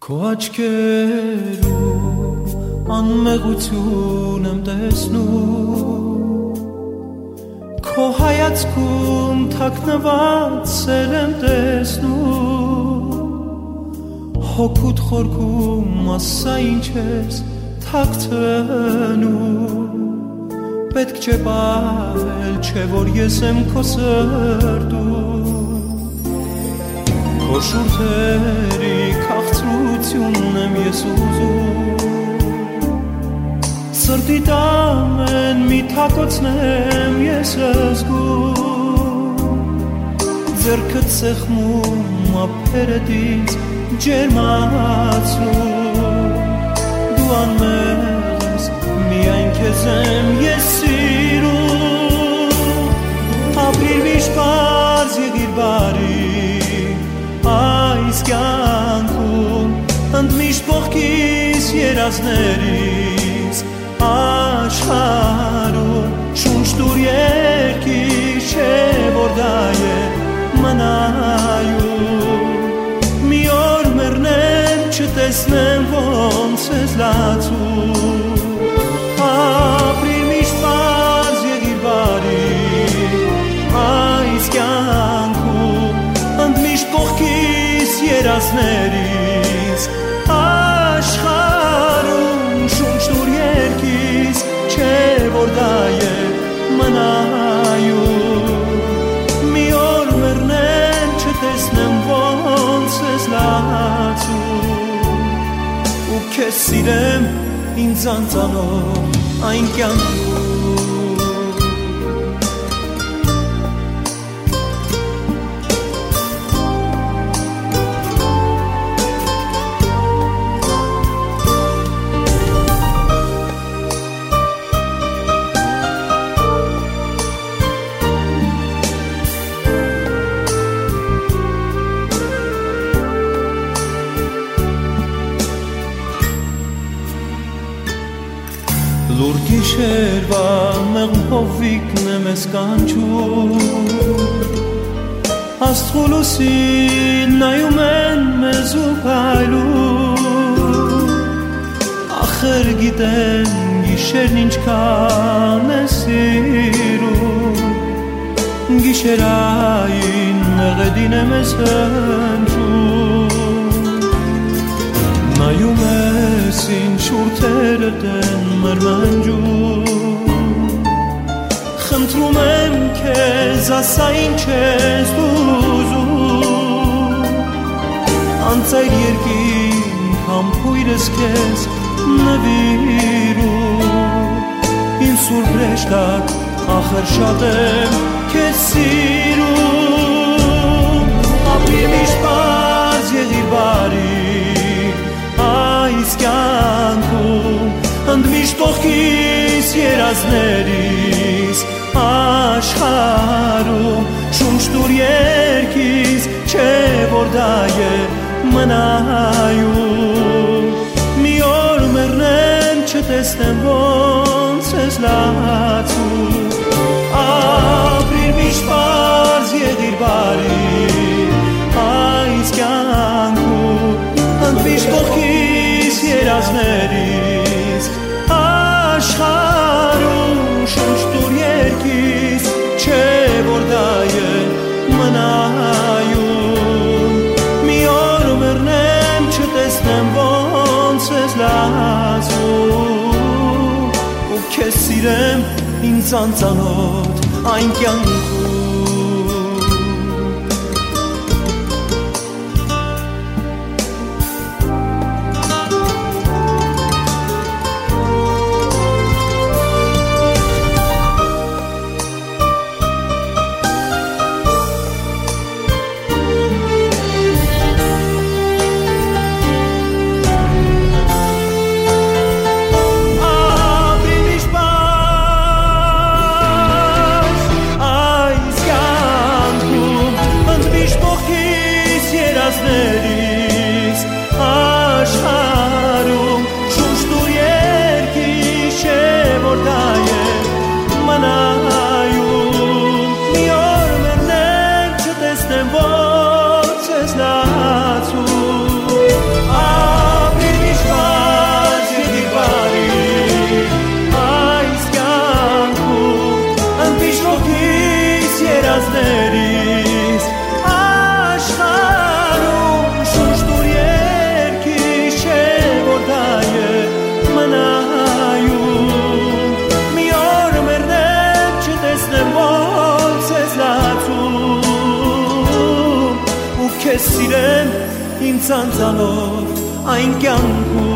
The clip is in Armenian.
Քո աչքերում անմեղություն եմ տեսնում, քո հայացքում թաքնված սեր եմ տեսնում, հոգուդ խորքում ասա ինչ ես թաքցնում, պետք չէ պահել, չէ որ ես եմ քո սրտում, քո շուրթերի քաղցրությունն եմ ես ուզում, սրտիդ ամեն մի թակոցնեմ ես զգում, ձեռքդ սեղմում ափերդ ինձ ջերմացնում, դու անմեղ ես, միայն քեզ եմ ես սիրում, ապրիր միշտ պարզ եղիր բարի այս կյանքում, ընդմիշտ կողքիս երազներիս աշխարհում, շունչ տուր երկիր, չէ որ դա է մնայում, մի օր մեռնեմ չտեսնեմ ոնց ես լացում, ապրիր միշտ պարզ եղիր բարի այս կյանքում, ընդմիշտ կողքիս երազներիս աշխարհում, շունչ տուր երկիս, չէ որ դա է մնայում, մի օր մեռնեմ չտեսնեմ ոնց ես լացում, ու քեզ սիրեմ ինձ անծանոթ այն կյանքում, լուր գիշերվա մեղմ հովիկն եմ ես կանչում, աստղու լուսին նայում են մեզ ու փայլում, ախր գիտեմ գիշերն ինչքան է սիրում, գիշերային մեղեդին եմ ես հնչում, նայում ես ինչ շուրթերդ են մրմնջում, խնդրում եմ քեզ ասա ինչ ես ուզում, անծայր երկինք համբույրս քեզ նվիրում, ինձ սուրբ հրեշտակ ախր շատ եմ քեզ սիրում, ապրիր միշտ պարզ եղիր բարի այս կյանքում, ընդմիշտ կողքիս երազներիս աշխարհում, շունչ տուր երկիս, չէ որ դա է մնայում, մի օր մեռնեմ չտեսնեմ ոնց ես լացում, ապրիր միշտ պարզ եղիր բարի այս կյանքում, ընդմիշտ կողքիս երազներիս աշխարհում, շունչ տուր երկիս, չէ որ դա է մնայում, մի օր մեռնեմ չտեսնեմ ոնց ես լացում, ու քեզ սիրեմ ինձ անծանոթ այն կյանքում, կսիրեմ ինձ անձանոտ այն կյանքում